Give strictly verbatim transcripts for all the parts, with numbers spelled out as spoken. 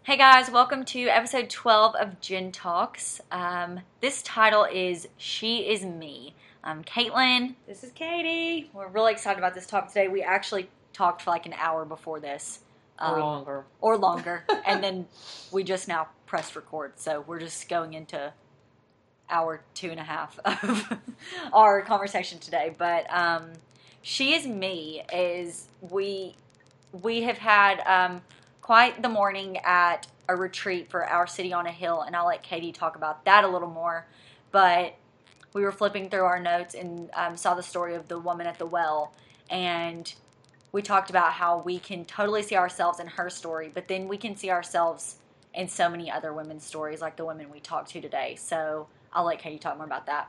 Hey guys, welcome to episode twelve of Jen Talks. Um, this title is She Is Me. I'm Caitlin. This is Katie. We're really excited about this talk today. We actually talked for like an hour before this. Um, or longer. Or longer. And then we just now pressed record. So we're just going into hour two and a half of our conversation today. But um, She Is Me is we we have had... Um, quite the morning at a retreat for Our City on a Hill, and I'll let Katie talk about that a little more. But we were flipping through our notes and um, saw the story of the woman at the well, and we talked about how we can totally see ourselves in her story, but then we can see ourselves in so many other women's stories, like the women we talked to today. So I'll let Katie talk more about that.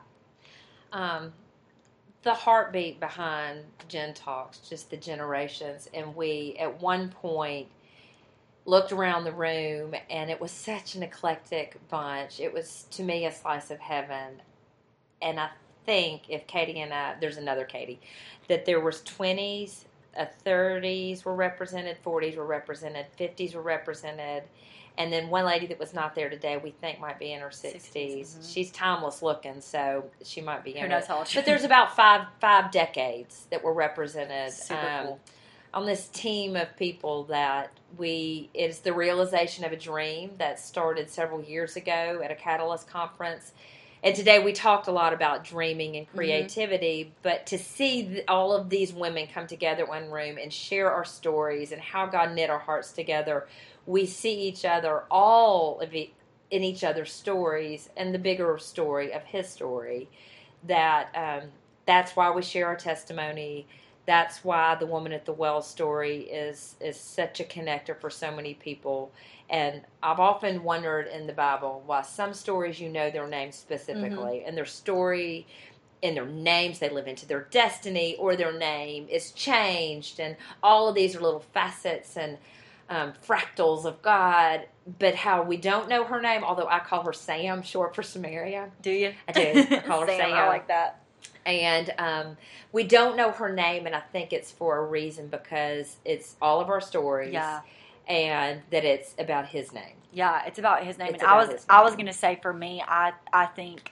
Um, the heartbeat behind Jen Talks, just the generations, and we, at one point, looked around the room, and it was such an eclectic bunch. It was, to me, a slice of heaven. And I think if Katie and I, there's another Katie, that there was twenties, uh, thirties were represented, forties were represented, fifties were represented, and then one lady that was not there today, we think might be in her sixties. Mm-hmm. She's timeless looking, so she might be in Who knows how old she is. But there's about five five decades that were represented. Super um, cool. On this team of people that we, it's the realization of a dream that started several years ago at a Catalyst conference. And today we talked a lot about dreaming and creativity, mm-hmm. but to see the, all of these women come together in one room and share our stories and how God knit our hearts together, we see each other, all of it, in each other's stories and the bigger story of His story. That um, that's why we share our testimony. That's why the woman at the well story is is such a connector for so many people. And I've often wondered in the Bible why some stories you know their names specifically, mm-hmm. and their story and their names, they live into their destiny, or their name is changed. And all of these are little facets and um, fractals of God. But how we don't know her name, although I call her Sam, short for Samaria. Do you? I do. I call her Sam. Sam. I like that. And um, we don't know her name, and I think it's for a reason, because it's all of our stories, yeah. and that it's about His name. Yeah, it's about His name. It's and I was, His name. I was going to say, for me, I, I think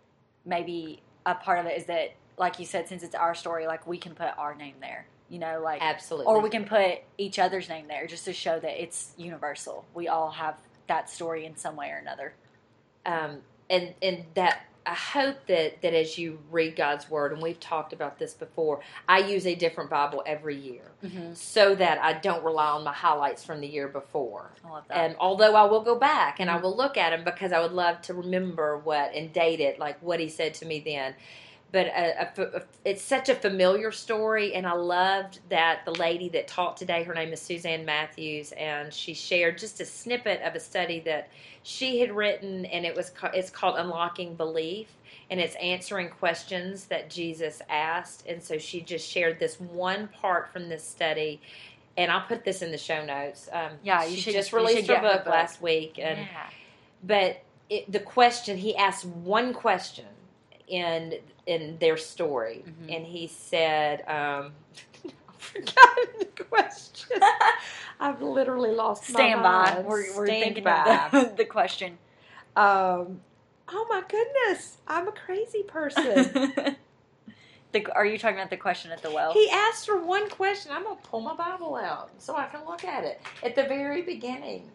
maybe a part of it is that, like you said, since it's our story, like we can put our name there, you know, like absolutely, or we can put each other's name there just to show that it's universal. We all have that story in some way or another. Um, and and that. I hope that, that as you read God's Word, and we've talked about this before, I use a different Bible every year, mm-hmm. so that I don't rely on my highlights from the year before. I love that. And although I will go back and mm-hmm. I will look at them, because I would love to remember what and date it, like what He said to me then. But a, a, a, it's such a familiar story, and I loved that the lady that taught today, her name is Suzanne Matthews, and she shared just a snippet of a study that she had written, and it was it's called Unlocking Belief, and it's answering questions that Jesus asked. And so she just shared this one part from this study, and I'll put this in the show notes. Um, yeah, you she should, just released her, her book, book last week, and yeah. but it, the question, he asked one question in in their story, mm-hmm. and he said, um, I forgot the question. I've literally lost Stand my mind. Stand by. We're, we're Stand thinking by. of the, the question. Um, oh my goodness, I'm a crazy person. the, are you talking about the question at the well? He asked her one question. I'm going to pull my Bible out so I can look at it. At the very beginning.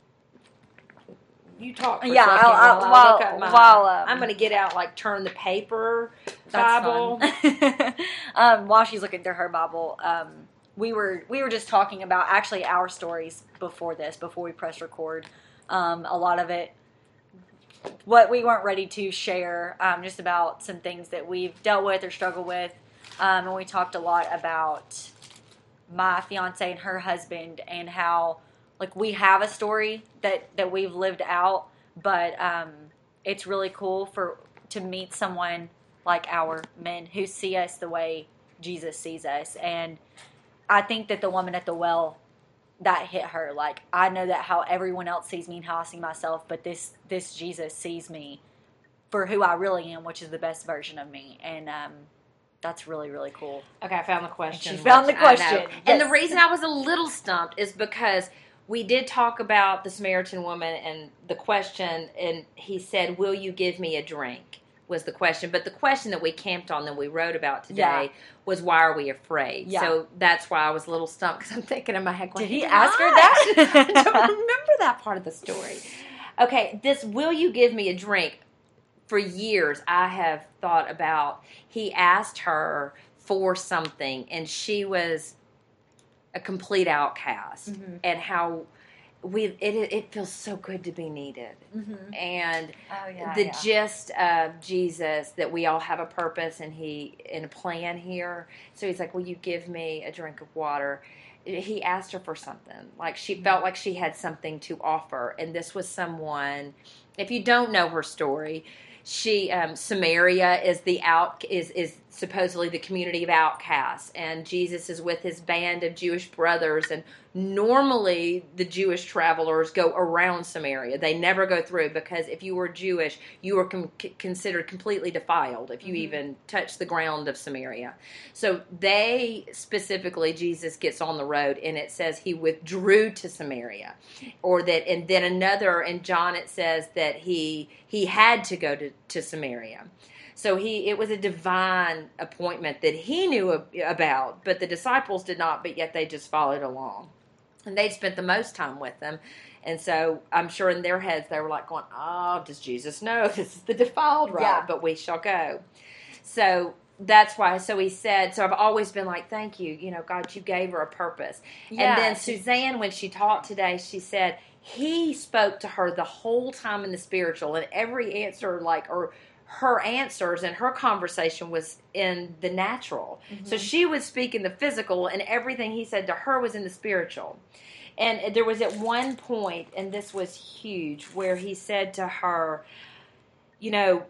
You talk for yeah, a second I'll, while, I'll, while, while, my, while um, I'm going to get out, like, turn the paper that's Bible. um, while she's looking through her Bible, um, we were we were just talking about actually our stories before this, before we pressed record. Um, a lot of it, what we weren't ready to share, um, just about some things that we've dealt with or struggled with. Um, and we talked a lot about my fiance and her husband, and how, like, we have a story that, that we've lived out, but um, it's really cool for to meet someone like our men who see us the way Jesus sees us. And I think that the woman at the well, that hit her. Like, I know that how everyone else sees me and how I see myself, but this this Jesus sees me for who I really am, which is the best version of me. And um, that's really, really cool. Okay, I found the question. And she found the question. Yes. And the reason I was a little stumped is because we did talk about the Samaritan woman and the question, and he said, "Will you give me a drink?" was the question. But the question that we camped on that we wrote about today Yeah. was, why are we afraid? Yeah. So that's why I was a little stumped, because I'm thinking in my head, Did he "Why?" ask her that? I don't remember that part of the story. Okay, this "will you give me a drink?" For years, I have thought about, he asked her for something, and she was a complete outcast, Mhm. and how we it it feels so good to be needed, Mm-hmm. and Oh, yeah, the yeah. gist of Jesus, that we all have a purpose and he and a plan here. So he's like, "Will you give me a drink of water?" He asked her for something, like she felt like she had something to offer, and this was someone. If you don't know her story, she um, Samaria is the out is is supposedly the community of outcasts, and Jesus is with his band of Jewish brothers, and normally the Jewish travelers go around Samaria. They never go through, because if you were Jewish, you were com- considered completely defiled if you Mhm. even touched the ground of Samaria. So they specifically, Jesus gets on the road, and it says he withdrew to Samaria, or that, and then another in John it says that he he had to go to, to Samaria. So he it was a divine appointment that he knew about, but the disciples did not, but yet they just followed along. And they'd spent the most time with them. And so I'm sure in their heads they were like going, "Oh, does Jesus know this is the defiled road? Yeah. But we shall go." So that's why. So he said, so I've always been like, "Thank you. You know, God, you gave her a purpose." Yeah, And then she- Suzanne, when she taught today, she said, he spoke to her the whole time in the spiritual, and every answer, like, or her answers and her conversation was in the natural. Mhm. So she would speak in the physical, and everything he said to her was in the spiritual. And there was at one point, and this was huge, where he said to her, you know,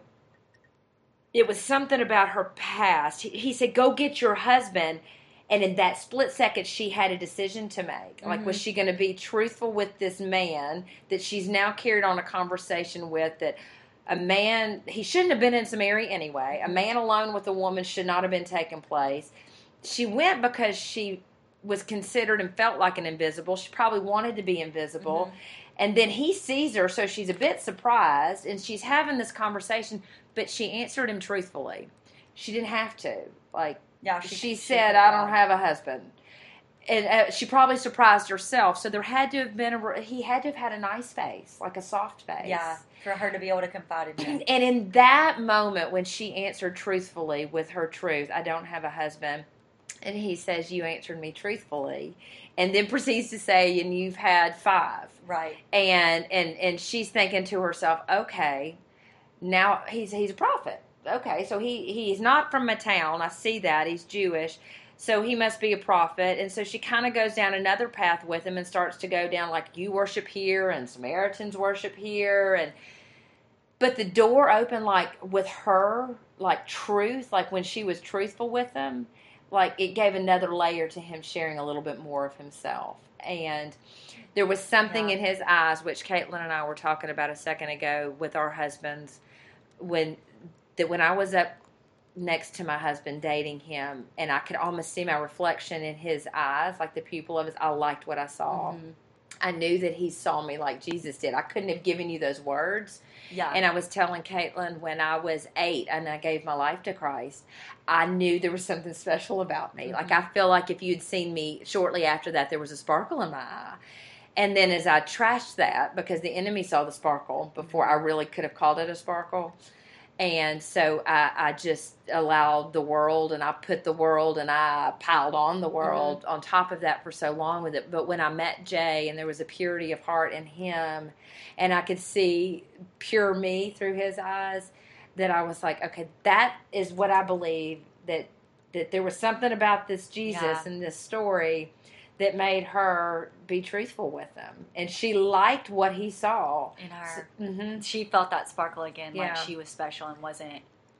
it was something about her past. He, he said, "Go get your husband." And in that split second, she had a decision to make. Like, Mhm. was she going to be truthful with this man that she's now carried on a conversation with, that a man, he shouldn't have been in Samaria anyway. A man alone with a woman should not have been taking place. She went because she was considered and felt like an invisible. She probably wanted to be invisible. Mhm. And then he sees her, so she's a bit surprised, and she's having this conversation, but she answered him truthfully. She didn't have to. Like, Yeah, she, she- she said, did "I that. don't have a husband." And uh, she probably surprised herself. So there had to have been a, he had to have had a nice face, like a soft face. Yeah, for her to be able to confide in him. And in that moment, when she answered truthfully with her truth, "I don't have a husband," and he says, "You answered me truthfully," and then proceeds to say, "And you've had five." Right. And and and she's thinking to herself, "Okay, now he's he's a prophet. Okay, so he he's not from a town. I see that he's Jewish." So he must be a prophet. And so she kind of goes down another path with him and starts to go down, like, you worship here and Samaritans worship here. And but the door opened, like, with her, like, truth, like when she was truthful with him, like, it gave another layer to him sharing a little bit more of himself. And there was something Yeah. in his eyes, which Caitlin and I were talking about a second ago with our husbands, when that when I was up next to my husband dating him, and I could almost see my reflection in his eyes, like the pupil of his, I liked what I saw. Mhm. I knew that he saw me like Jesus did. I couldn't have given you those words. Yeah. And I was telling Caitlin, when I was eight and I gave my life to Christ, I knew there was something special about me. Mm-hmm. Like, I feel like if you'd seen me shortly after that, there was a sparkle in my eye. And then as I trashed that, because the enemy saw the sparkle before I really could have called it a sparkle. And so I, I just allowed the world, and I put the world, and I piled on the world mm-hmm. on top of that for so long with it. But when I met Jay, and there was a purity of heart in him, and I could see pure me through his eyes, that I was like, okay, that is what I believe, that that there was something about this Jesus yeah. and this story that made her be truthful with him. And she liked what he saw. In her. So, mm-hmm. She felt that sparkle again, yeah. like she was special and wasn't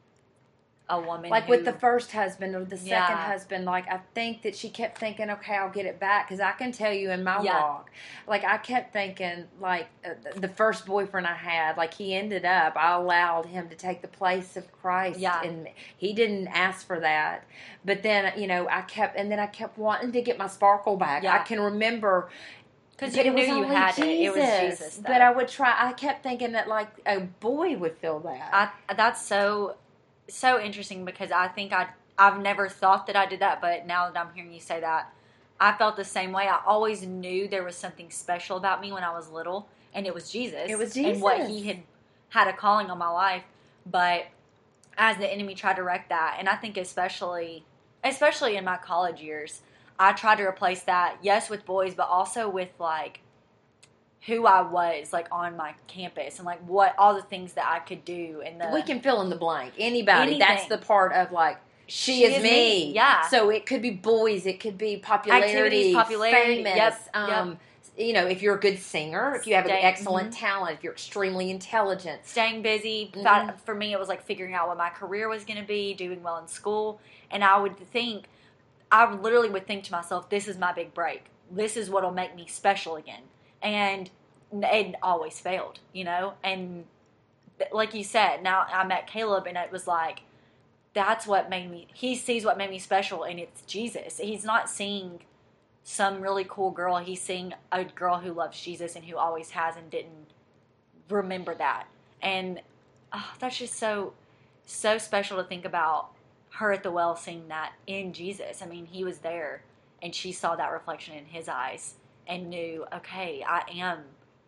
a woman like who, with the first husband or the second yeah. husband. Like, I think that she kept thinking, okay, I'll get it back. Because I can tell you in my yeah. walk, like, I kept thinking, like, uh, the first boyfriend I had, like, he ended up, I allowed him to take the place of Christ. Yeah. And he didn't ask for that. But then, you know, I kept, and then I kept wanting to get my sparkle back. Yeah. I can remember Because But you it was knew you only had Jesus. it. It was Jesus, though. But I would try. I kept thinking that like a boy would feel that. I, that's so so interesting because I think I I've never thought that I did that, but now that I'm hearing you say that, I felt the same way. I always knew there was something special about me when I was little, and it was Jesus. It was Jesus. And what he had had a calling on my life. But as the enemy tried to wreck that, and I think especially especially in my college years, I tried to replace that, yes, with boys, but also with like who I was like on my campus and like what all the things that I could do. And the we can fill in the blank. Anybody. Anything. That's the part of like she, She is, is me. me. Yeah. So it could be boys. It could be popularity, Activities, popularity. famous. Yep, Um, yep. You know, if you're a good singer, if you have Stay- an excellent mhm. talent, if you're extremely intelligent. Staying busy. Mhm. Thought, for me, it was like figuring out what my career was going to be, doing well in school. And I would think, I literally would think to myself, this is my big break. This is what will make me special again. And it always failed, you know? And like you said, now I met Caleb and it was like, that's what made me, he sees what made me special and it's Jesus. He's not seeing some really cool girl. He's seeing a girl who loves Jesus and who always has and didn't remember that. And oh, that's just so, so special to think about her at the well seeing that in Jesus. I mean, he was there and she saw that reflection in his eyes and knew, okay, I am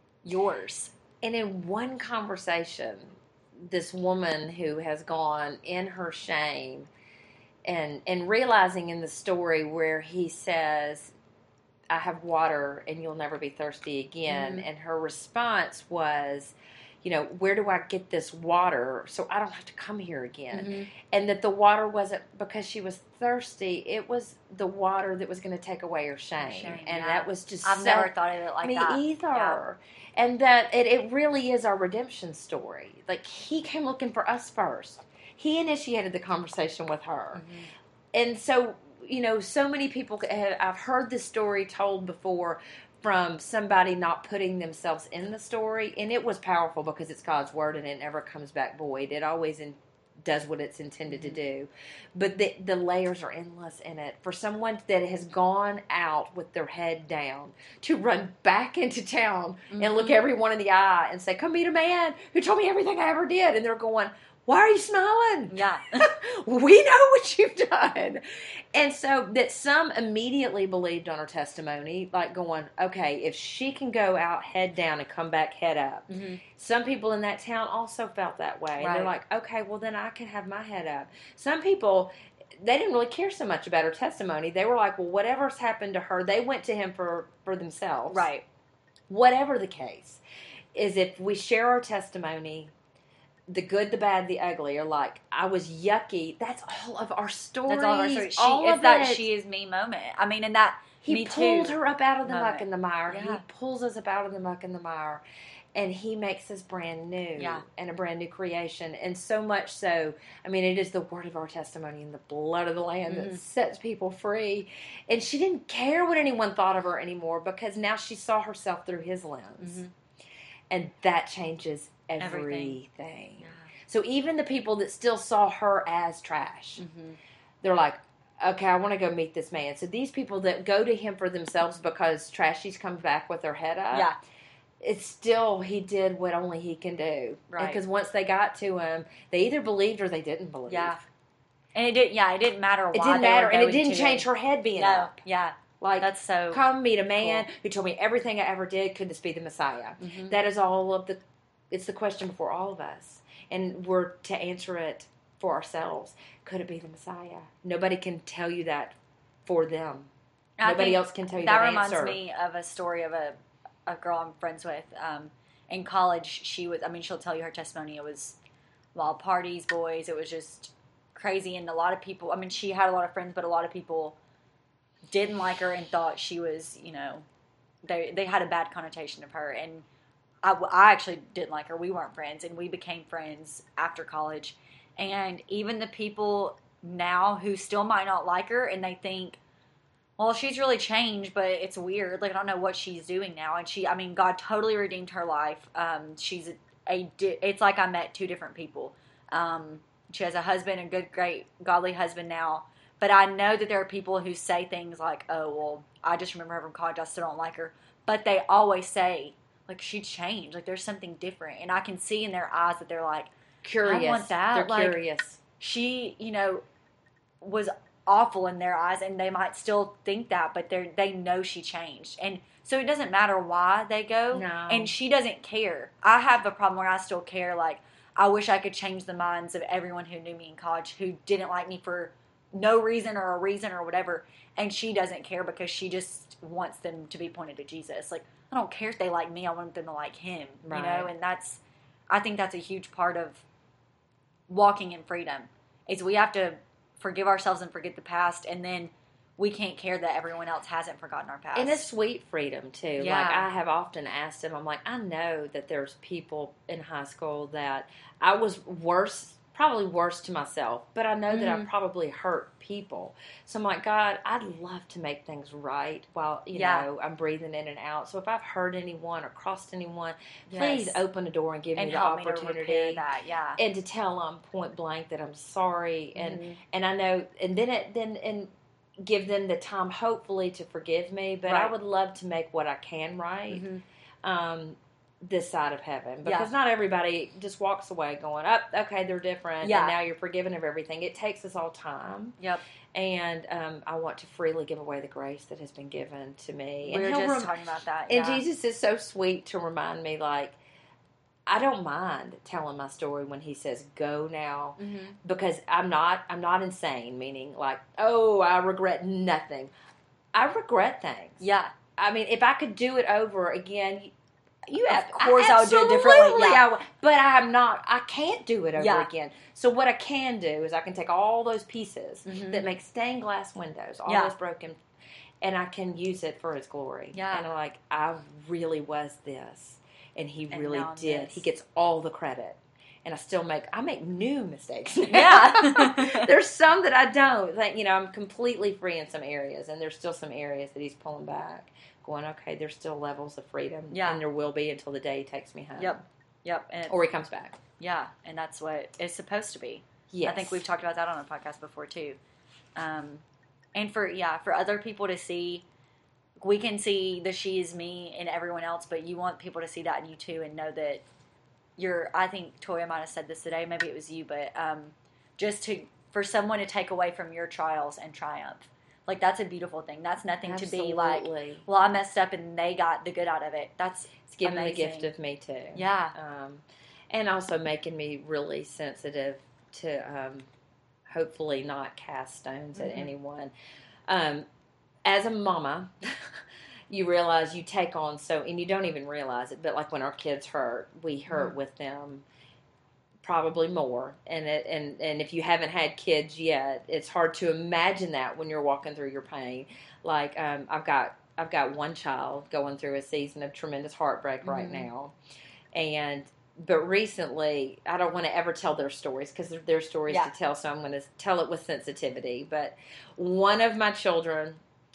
yours. And in one conversation, this woman who has gone in her shame and and realizing in the story where he says, I have water and you'll never be thirsty again. Mm-hmm. And her response was, you know, where do I get this water so I don't have to come here again? Mm-hmm. And that the water wasn't because she was thirsty. It was the water that was going to take away her shame. Shame, and yeah. that was just I've so, never thought of it like me that. either. Yeah. And that it, it really is our redemption story. Like, he came looking for us first. He initiated the conversation with her. Mm-hmm. And so, you know, so many people, have, I've heard this story told before from somebody not putting themselves in the story. And it was powerful because it's God's word and it never comes back void. It always in, does what it's intended Mm-hmm. to do. But the, the layers are endless in it. For someone that has gone out with their head down to run back into town Mm-hmm. and look everyone in the eye and say, come meet a man who told me everything I ever did. And they're going, why are you smiling? Yeah. We know what you've done. And so that some immediately believed on her testimony, like going, okay, if she can go out head down and come back head up. Mm-hmm. Some people in that town also felt that way. And they're Right. like, okay, well then I can have my head up. Some people, they didn't really care so much about her testimony. They were like, well, whatever's happened to her, they went to him for, for themselves. Right. Whatever the case, is if we share our testimony, the good, the bad, the ugly are like, I was yucky. That's all of our stories. That's all of our story. She, all it's of that it. she is me moment. I mean, and that He me pulled too her up out of the moment. muck and the mire. Yeah. He pulls us up out of the muck and the mire. And he makes us brand new Yeah. and a brand new creation. And so much so, I mean, it is the word of our testimony and the blood of the Lamb Mm-hmm. that sets people free. And she didn't care what anyone thought of her anymore because now she saw herself through his lens. Mm-hmm. And that changes everything. Everything. Yeah. So even the people that still saw her as trash, Mm-hmm. they're like, okay, I want to go meet this man. So these people that go to him for themselves because Trashies comes back with their head up, Yeah. it's still, he did what only he can do. Right. Because once they got to him, they either believed or they didn't believe. Yeah. And it didn't. Yeah, it didn't matter why. It didn't they matter. were And it going didn't to change it. her head being No. up. Yeah. Like, That's so. come meet a man cool. who told me everything I ever did. Could this be the Messiah? Mhm. That is all of the, it's the question before all of us. And we're to answer it for ourselves. Could it be the Messiah? Nobody can tell you that for them. I Nobody think else can tell you that that reminds answer. me of a story of a a girl I'm friends with. Um, in college, she was. I mean, she'll tell you her testimony. It was wild parties, boys. It was just crazy, and a lot of people. I mean, she had a lot of friends, but a lot of people didn't like her and thought she was, you know, they they had a bad connotation of her. And I, I actually didn't like her. We weren't friends, and we became friends after college. And even the people now who still might not like her, and they think, well, she's really changed, but it's weird. Like, I don't know what she's doing now. And she, I mean, God totally redeemed her life. Um, she's a, a, it's like I met two different people. Um, she has a husband, a good, great, godly husband now. But I know that there are people who say things like, oh, well, I just remember her from college. I still don't like her. but they always say, like, she changed. Like, there's something different. And I can see in their eyes that they're like, Curious. I want that. They're like, curious. She, you know, was awful in their eyes, and they might still think that, but they they know she changed. And so it doesn't matter why they go. No. And she doesn't care. I have a problem where I still care. Like, I wish I could change the minds of everyone who knew me in college who didn't like me for no reason or a reason or whatever. And she doesn't care because she just wants them to be pointed to Jesus. Like, I don't care if they like me. I want them to like him, right. you know? And that's, I think that's a huge part of walking in freedom is we have to forgive ourselves and forget the past. And then we can't care that everyone else hasn't forgotten our past. And it's sweet freedom, too. Yeah. Like, I have often asked him, I'm like, I know that there's people in high school that I was worse, probably worse to myself, but I know mm-hmm. that I probably hurt people. So I'm like, God, I'd love to make things right while, you yeah. know, I'm breathing in and out. So if I've hurt anyone or crossed anyone, yes. please open the door and give and me the opportunity. Me to repair that, yeah. And to tell them point blank that I'm sorry. And, mm-hmm. and I know, and then it, then, and, give them the time, hopefully, to forgive me. But right. I would love to make what I can right mm-hmm. um, this side of heaven. Because yeah. not everybody just walks away going, oh, okay, they're different, yeah. and now you're forgiven of everything. It takes us all time. Yep. And um, I want to freely give away the grace that has been given to me. We and were just rem- talking about that. And yeah. Jesus is so sweet to remind me, like, I don't mind telling my story when he says go now mm-hmm. because I'm not I'm not insane, meaning like, oh, I regret nothing. I regret things. Yeah. I mean, if I could do it over again, you, you have, of course I, I would do it differently. Yeah. I would, but I'm not I can't do it over yeah. again. So what I can do is I can take all those pieces mm-hmm. that make stained glass windows, all yeah. those broken, and I can use it for his glory. Yeah. And I'm like, I really was this. And he and really did. This. He gets all the credit. And I still make, I make new mistakes now. Yeah. There's some that I don't. Like, you know, I'm completely free in some areas. And there's still some areas that he's pulling back. Going, okay, there's still levels of freedom. Yeah. And there will be until the day he takes me home. Yep. Yep. And or he comes back. Yeah. And that's what it's supposed to be. Yes. I think we've talked about that on a podcast before, too. Um, and for, yeah, for other people to see, we can see the she is me in everyone else, but you want people to see that in you too and know that you're, I think Toya might have said this today, maybe it was you, but um, just to, for someone to take away from your trials and triumph. Like, that's a beautiful thing. That's nothing Absolutely. to be like, well, I messed up and they got the good out of it. That's It's giving amazing. the gift of me too. Yeah. Um, and also making me really sensitive to um, hopefully not cast stones mm-hmm. at anyone. Um, as a mama, you realize you take on so, and you don't even realize it, but like when our kids hurt, we hurt mm-hmm. with them probably more. And it, and, and if you haven't had kids yet, it's hard to imagine that when you're walking through your pain. Like, um, I've got, I've got one child going through a season of tremendous heartbreak mm-hmm. right now. And, but recently, I don't want to ever tell their stories because they're their stories yeah. to tell, so I'm going to tell it with sensitivity. But one of my children,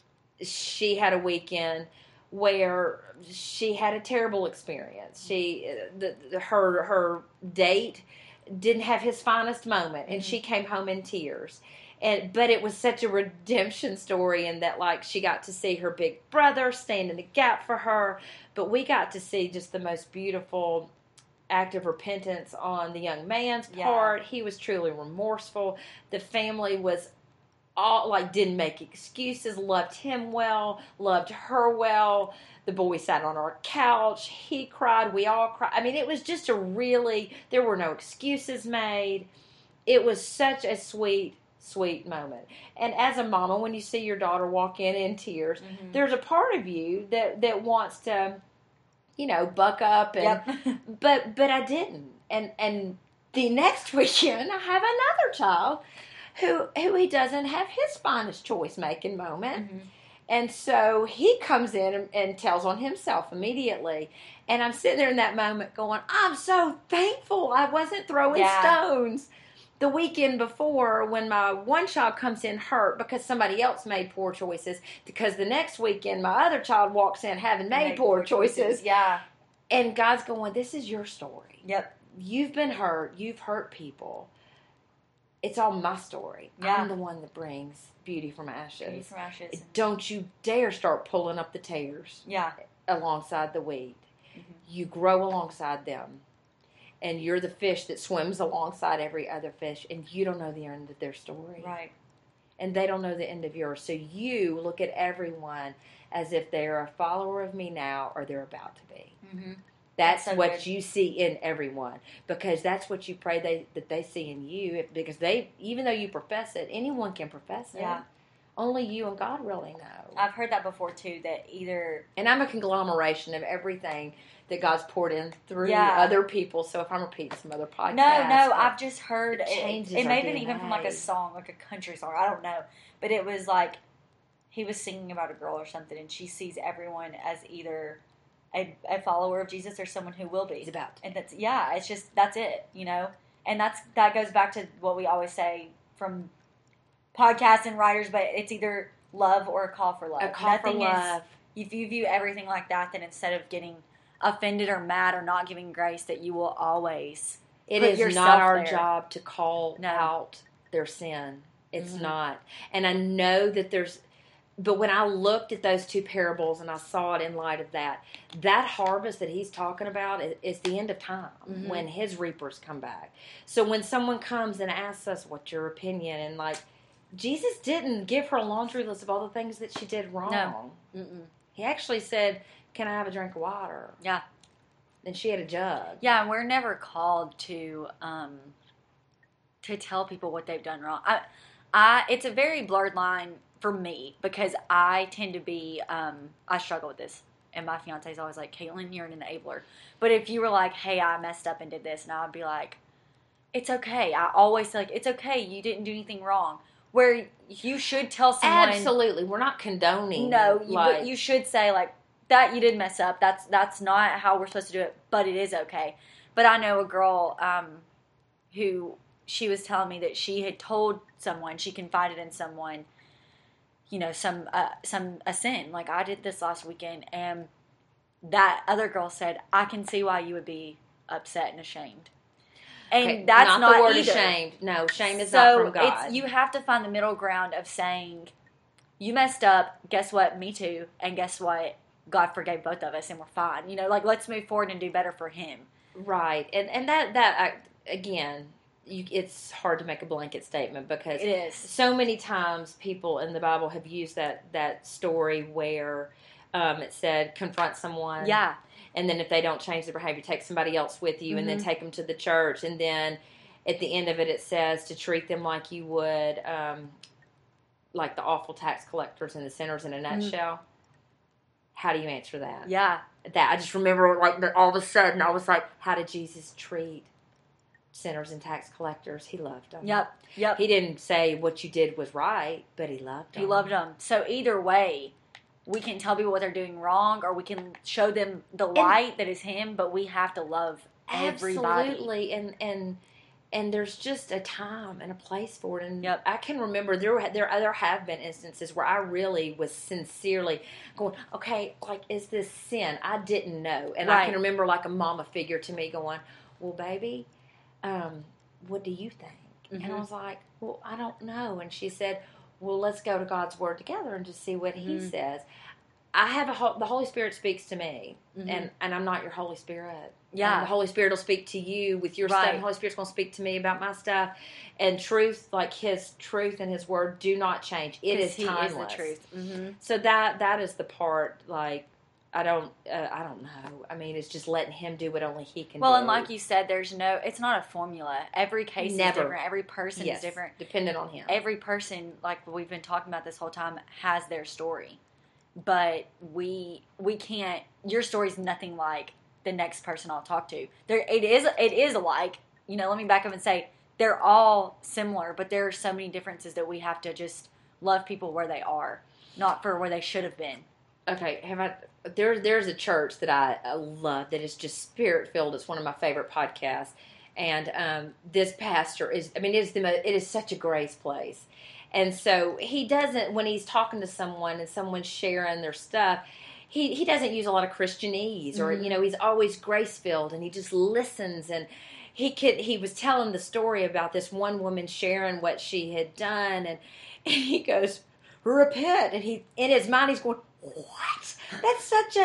she had a weekend where she had a terrible experience. She, the, the, her her date didn't have his finest moment, and mm-hmm. she came home in tears. And but it was such a redemption story in that, like, she got to see her big brother stand in the gap for her, but we got to see just the most beautiful act of repentance on the young man's yeah. part. He was truly remorseful. The family was all like didn't make excuses, loved him well, loved her well. The boy sat on our couch, he cried, we all cried. I mean, it was just a really, there were no excuses made. It was such a sweet, sweet moment. And as a mama, when you see your daughter walk in in tears, mm-hmm. there's a part of you that, that wants to, you know, buck up and yep. but but I didn't. And and the next weekend I have another child who who he doesn't have his finest choice making moment. Mm-hmm. And so he comes in and, and tells on himself immediately. And I'm sitting there in that moment going, I'm so thankful I wasn't throwing yeah. stones the weekend before when my one child comes in hurt because somebody else made poor choices, because the next weekend my other child walks in having made, made poor, poor choices. choices. Yeah. And God's going, this is your story. Yep. You've been hurt. You've hurt people. It's all my story. Yeah. I'm the one that brings beauty from ashes. Beauty from ashes. Don't you dare start pulling up the tears. Yeah. alongside the weed. Mm-hmm. You grow alongside them. And you're the fish that swims alongside every other fish. And you don't know the end of their story. Right. And they don't know the end of yours. So you look at everyone as if they're a follower of me now or they're about to be. Mm-hmm. That's, That's so what good. you see in everyone, because that's what you pray they that they see in you. Because they, even though you profess it, anyone can profess it. Yeah. Only you and God really know. I've heard that before too. That either and I'm a conglomeration of everything that God's poured in through Yeah. other people. So if I'm repeating some other podcasts, no, no, but I've just heard it it. changes It, our may have been D N A. even from like a song, like a country song. I don't know, but it was like he was singing about a girl or something, and she sees everyone as either a, a follower of Jesus or someone who will be. It's about. And that's yeah, it's just that's it, you know. And that's that goes back to what we always say from podcasts and writers, but it's either love or a call for love. A call Nothing for love. Is, if you view everything like that, then instead of getting offended or mad or not giving grace, that you will always It put is yourself not our there. job to call No. out their sin. It's Mhm. not. And I know that there's, but when I looked at those two parables and I saw it in light of that, that harvest that he's talking about is, is the end of time Mhm. when his reapers come back. So when someone comes and asks us, what's your opinion? And like, Jesus didn't give her a laundry list of all the things that she did wrong. No. Mm-mm. He actually said, can I have a drink of water? Yeah. And she had a jug. Yeah, and we're never called to um, to tell people what they've done wrong. I, I, it's a very blurred line for me because I tend to be, um, I struggle with this. And my fiance is always like, Caitlin, you're an enabler. But if you were like, hey, I messed up and did this, and I would be like, it's okay. I always say, like, it's okay. You didn't do anything wrong. Where you should tell someone. Absolutely. We're not condoning. No, you, like, but you should say, like, that you did mess up. That's that's not how we're supposed to do it, but it is okay. But I know a girl um, who she was telling me that she had told someone, she confided in someone, you know, some uh, some a sin. Like, I did this last weekend, and that other girl said, I can see why you would be upset and ashamed. And okay, that's not, not the word either. ashamed. No, shame is so not from God. It's, you have to find the middle ground of saying, you messed up, guess what, me too, and guess what, God forgave both of us and we're fine. You know, like, let's move forward and do better for him. Right. And and that, that I, again, you, it's hard to make a blanket statement because It is. so many times people in the Bible have used that, that story where um, it said, confront someone. Yeah. And then if they don't change their behavior, take somebody else with you, mm-hmm. and then take them to the church. And then at the end of it, it says to treat them like you would, um, like the awful tax collectors and the sinners in a nutshell. Mm-hmm. How do you answer that? Yeah. That I just remember, like, all of a sudden, I was like, how did Jesus treat sinners and tax collectors? He loved them. Yep. Yep. He didn't say what you did was right, but he loved them. He loved them. So either way, we can tell people what they're doing wrong, or we can show them the light and, that is him, but we have to love everybody. Absolutely. And, and, and there's just a time and a place for it. And yep. I can remember there, there, there have been instances where I really was sincerely going, okay, like, is this sin? I didn't know. And right. I can remember, like, a mama figure to me going, well, baby, um, what do you think? Mm-hmm. And I was like, well, I don't know. And she said, well, let's go to God's Word together and just see what mm-hmm. He says. I have a the Holy Spirit speaks to me, mm-hmm. and, and I'm not your Holy Spirit. Yeah, and the Holy Spirit will speak to you with your right. stuff. The Holy Spirit's going to speak to me about my stuff. And truth, like His truth and His Word, do not change. It is He timeless. is the truth. Mm-hmm. So that that is the part. Like, I don't, uh, I don't know. I mean, it's just letting Him do what only He can. Well, do. and like you said, there's no. It's not a formula. Every case Never. is different. Every person yes. is different. Dependent on Him. Every person, like we've been talking about this whole time, has their story. But we we can't. Your story's nothing like the next person I'll talk to. There, it is. It is alike. You know, let me back up and say they're all similar, but there are so many differences that we have to just love people where they are, not for where they should have been. Okay, have I? There, there's a church that I, I love that is just spirit filled. It's one of my favorite podcasts, and um, this pastor is. I mean, it is the most, it is such a grace place. And so he doesn't, when he's talking to someone and someone's sharing their stuff, he, he doesn't use a lot of Christianese or, mm-hmm. you know, he's always grace-filled and he just listens. And he could, he was telling the story about this one woman sharing what she had done. And, and he goes, repent. And he, in his mind, he's going, what? That's such a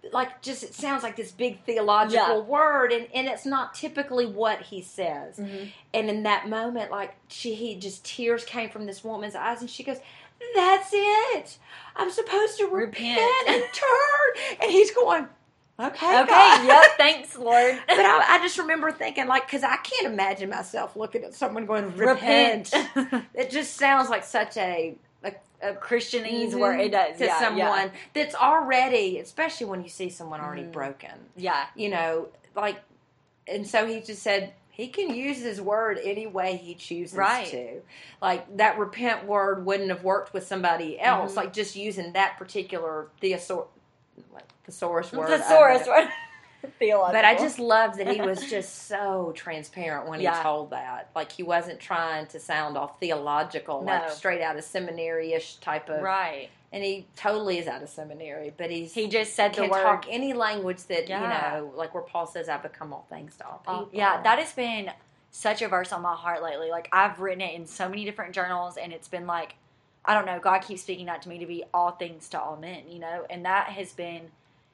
like, just, it sounds like this big theological Yeah. word, and, and it's not typically what he says. Mm-hmm. And in that moment, like, she, he just, tears came from this woman's eyes, and she goes, that's it. I'm supposed to repent, Repent. and turn. And he's going, okay, Okay, God. yep, thanks, Lord. But I, I just remember thinking, like, because I can't imagine myself looking at someone going, repent. Repent. It just sounds like such a, a, a Christianese Mhm. word. It does. to yeah, someone yeah. that's already, especially when you see someone already Mhm. broken, Yeah. you know, like, and so he just said he can use his word any way he chooses Right. to. Like, that repent word wouldn't have worked with somebody else. Mhm. Like, just using that particular thesaur- like, thesaurus word. Thesaurus of it. word. Theological. But I just love that he was just so transparent when Yeah. he told that. Like, he wasn't trying to sound all theological, like No. straight out of seminary-ish type of. Right. And he totally is out of seminary, but he's He just said the can word. talk any language that, Yeah. you know, like where Paul says, I become all things to all Oh, people. yeah, that has been such a verse on my heart lately. Like, I've written it in so many different journals, and it's been like, I don't know, God keeps speaking that to me to be all things to all men, you know? And that has been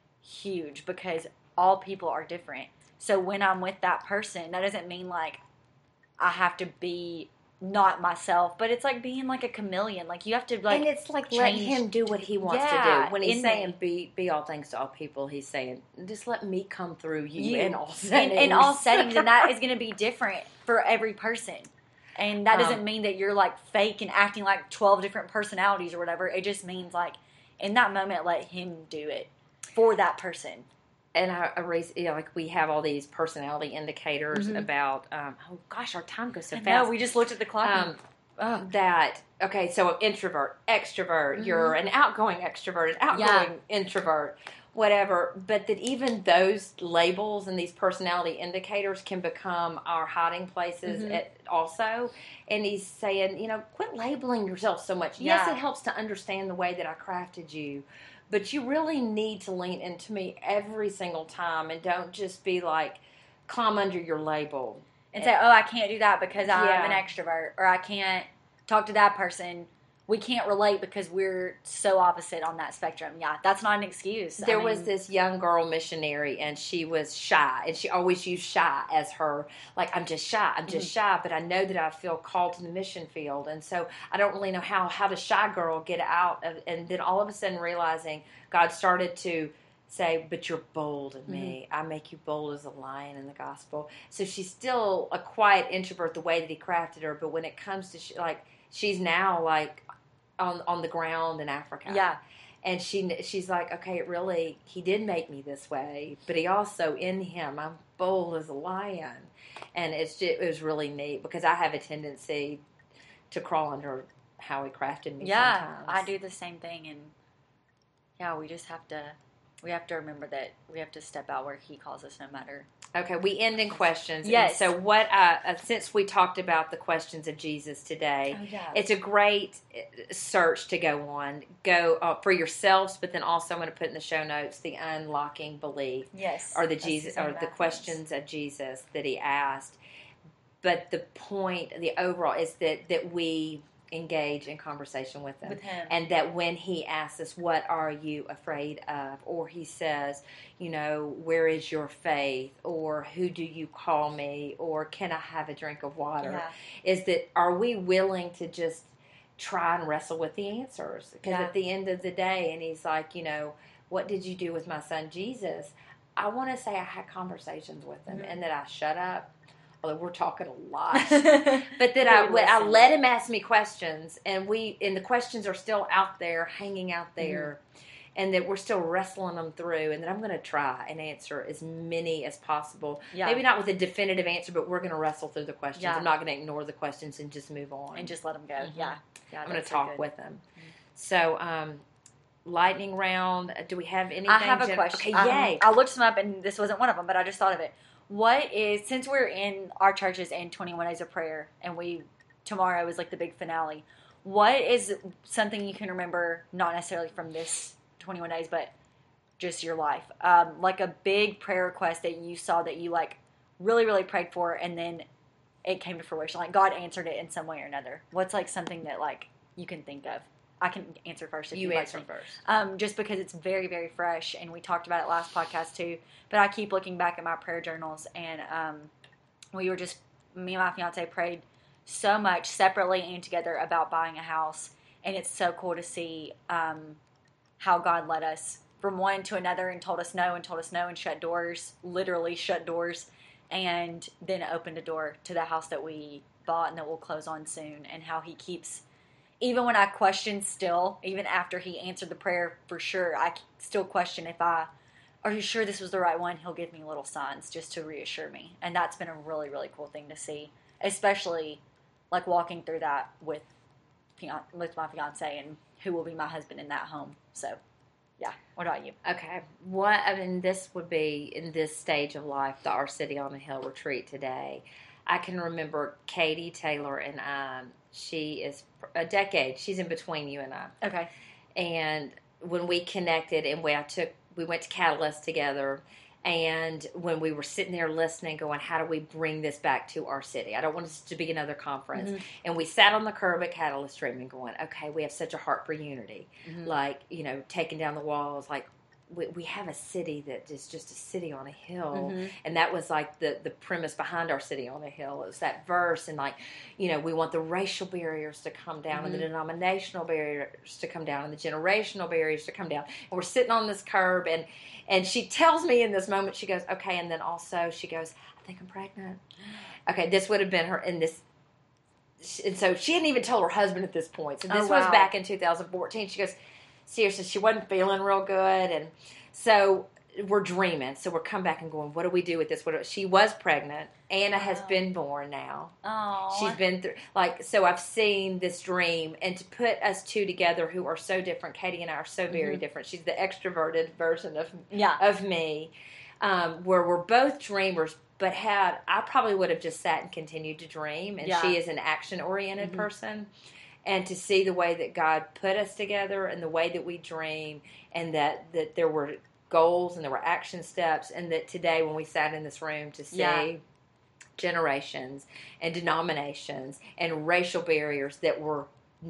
huge because all people are different. So when I'm with that person, that doesn't mean like I have to be not myself, but it's like being like a chameleon. Like, you have to like and it's like let change- him do what he wants to Yeah, do. When he's in saying me. be be all things to all people, he's saying just let me come through you, You. in all in, settings. in all settings, and that is going to be different for every person. And that doesn't Um, mean that you're like fake and acting like twelve different personalities or whatever. It just means like in that moment, let him do it for that person. And I, I raise, you know, like we have all these personality indicators Mhm. about. Um, oh gosh, our time goes so No, fast. we just looked at the clock. Um, and, oh, that okay, so introvert, extrovert, Mhm. you're an outgoing extrovert, an outgoing introvert, whatever. But that even those labels and these personality indicators can become our hiding places Mhm. at, also. And he's saying, you know, quit labeling yourself so much. Yes, Yeah. it helps to understand the way that I crafted you, but you really need to lean into me every single time, and don't just be like climb under your label. and say, oh, I can't do that because I'm Yeah. an extrovert, or I can't talk to that person. We can't relate because we're so opposite on that spectrum. Yeah, that's not an excuse. I There mean, was this young girl missionary, and she was shy, and she always used shy as her, like, I'm just shy, I'm just Mm-hmm. shy, but I know that I feel called to the mission field, and so I don't really know how, how does shy girl get out of, and then all of a sudden realizing God started to say, but you're bold in me. Mm-hmm. I make you bold as a lion in the gospel. So she's still a quiet introvert the way that he crafted her, but when it comes to, sh- like, she's now, like, on on the ground in Africa. Yeah. And she she's like, okay, it really, he did make me this way, but he also, in him, I'm bold as a lion. And it's just, it was really neat because I have a tendency to crawl under how he crafted me Yeah, sometimes. I do the same thing, and yeah, we just have to we have to remember that we have to step out where he calls us, no matter. Okay, we end in questions. And Yes. so what, uh, uh, since we talked about the questions of Jesus today, Oh, yeah. it's a great uh, search to go on. Go uh, for yourselves, but then also I'm going to put in the show notes the unlocking belief, Yes, or the that's Jesus, his name, or the Matthews. questions of Jesus that he asked. But the point, the overall, is that that we engage in conversation with him. With him. And that when he asks us, what are you afraid of? Or he says, you know, where is your faith? Or who do you call me? Or can I have a drink of water? Yeah. Is that, are we willing to just try and wrestle with the answers? Because Yeah. at the end of the day, and he's like, you know, what did you do with my son Jesus? I want to say I had conversations with him, Mhm. and that I shut up. Although we're talking a lot. but But that I, Really I listen. let him ask me questions, and we and the questions are still out there, hanging out there, and that we're still wrestling them through. And that I'm going to try and answer as many as possible. Yeah. Maybe not with a definitive answer, but we're going to wrestle through the questions. Yeah. I'm not going to ignore the questions and just move on. and just let him go. Mhm. Yeah, yeah. I'm going to that's so talk good. with him. So, um, lightning round. Do we have anything? I have a Jen? question. Okay, Um, yay. I looked some up, and this wasn't one of them, but I just thought of it. What is, since we're in our churches in twenty-one Days of Prayer, and we tomorrow is like the big finale, what is something you can remember, not necessarily from this twenty-one days, but just your life, um, like a big prayer request that you saw that you like really, really prayed for, and then it came to fruition, like God answered it in some way or another? What's like something that like you can think of? I can answer first if You you'd answer like to. first. Um, just because it's very, very fresh, and we talked about it last podcast too. But I keep looking back at my prayer journals, and um, we were just, me and my fiance prayed so much separately and together about buying a house, and it's so cool to see um, how God led us from one to another and told us no and told us no and shut doors, literally shut doors, and then opened a door to the house that we bought and that we'll close on soon, and how he keeps, even when I question still, even after he answered the prayer for sure, I still question if I, are you sure this was the right one? He'll give me little signs just to reassure me. And that's been a really, really cool thing to see, especially like walking through that with with my fiance and who will be my husband in that home. So, yeah. What about you? Okay. What, I mean, this would be in this stage of life, the Our City on a Hill retreat today. I can remember Katie Taylor and I, she is a decade. She's in between you and I. Okay. And when we connected and we I took, we went to Catalyst together. And when we were sitting there listening, going, how do we bring this back to our city? I don't want this to be another conference. Mm-hmm. And we sat on the curb at Catalyst Stream and going, okay, we have such a heart for unity. Mm-hmm. Like, you know, taking down the walls, like, we, we have a city that is just a city on a hill. Mm-hmm. And that was like the, the premise behind Our City on a Hill. It was that verse, and like, you know, we want the racial barriers to come down, mm-hmm. and the denominational barriers to come down, and the generational barriers to come down. And we're sitting on this curb, and and she tells me in this moment, she goes, okay, and then also she goes, I think I'm pregnant. Okay, this would have been her in this. And so she hadn't even told her husband at this point. So this oh, wow. was back in two thousand fourteen. She goes, seriously, she wasn't feeling real good. And so we're dreaming. So we're coming back and going, what do we do with this? What do, she was pregnant. Anna oh. has been born now. Oh. She's been through, like, so I've seen this dream. And to put us two together who are so different, Katie and I are so very mm-hmm. different. She's the extroverted version of, yeah. of me, um, where we're both dreamers. But had, I probably would have just sat and continued to dream. And yeah. she is an action-oriented mm-hmm. person. And to see the way that God put us together and the way that we dream, and that, that there were goals and there were action steps, and that today when we sat in this room to see yeah. generations and denominations and racial barriers that were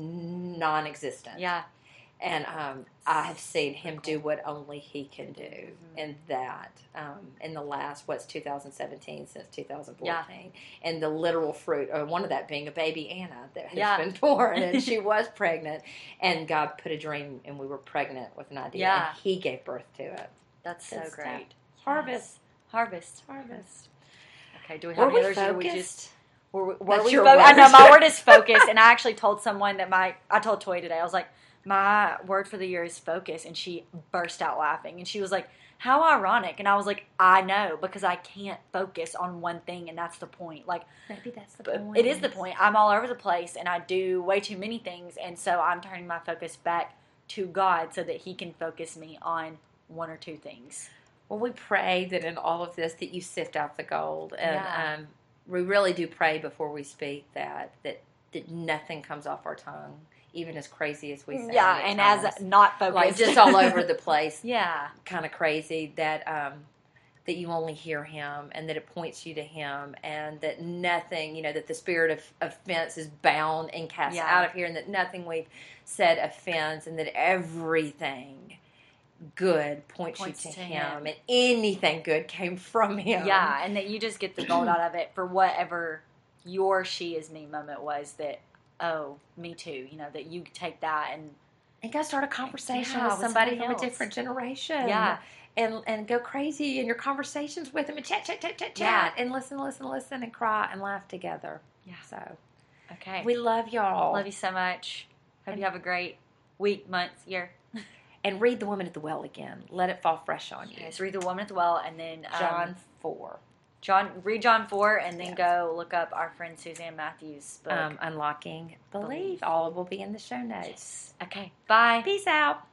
non-existent. Yeah. And um, I have seen him do what only he can do, mm-hmm. in that, um, in the last, what's two thousand seventeen, since two thousand fourteen. Yeah. And the literal fruit, or one of that being a baby Anna that has yeah. been born, and she was pregnant, and God put a dream, and we were pregnant with an idea, yeah. and he gave birth to it. That's Good so stuff. great. Harvest. Harvest. Harvest. Okay, do we have were any we others, or focused? we just... Were, we- were we your fo- word. I know, my word is focus, and I actually told someone that my... I told Toy today, I was like, my word for the year is focus, and she burst out laughing, and she was like, how ironic. And I was like, I know, because I can't focus on one thing, and that's the point. Like, maybe that's the point. It is the point. I'm all over the place, and I do way too many things, and so I'm turning my focus back to God so that he can focus me on one or two things. Well, we pray that in all of this that you sift out the gold, and yeah. um, we really do pray before we speak that that, that nothing comes off our tongue, even as crazy as we sound. Yeah, and times. As not focused. Like just all over the place. Yeah. Kind of crazy that um, that you only hear him, and that it points you to him, and that nothing, you know, that the spirit of offense is bound and cast yeah. out of here, and that nothing we've said offends, and that everything good points, points you to, to him, him, and anything good came from him. Yeah, and that you just get the gold out of it for whatever your she is me moment was, that oh, me too, you know, that you take that and and go start a conversation yeah, with somebody with from else. a different generation. Yeah. And and go crazy in your conversations with them, and chat, chat, chat, chat, yeah. chat, and listen, listen, listen, and cry and laugh together. Yeah. So, okay. We love y'all. Love you so much. Hope and you have a great week, month, year. And read The Woman at the Well again. Let it fall fresh on you. Yes, read The Woman at the Well, and then um, John four. John, read John four, and then yes. go look up our friend Suzanne Matthews' book. Um, Unlocking Belief. Belief. All will be in the show notes. Yes. Okay. Bye. Peace out.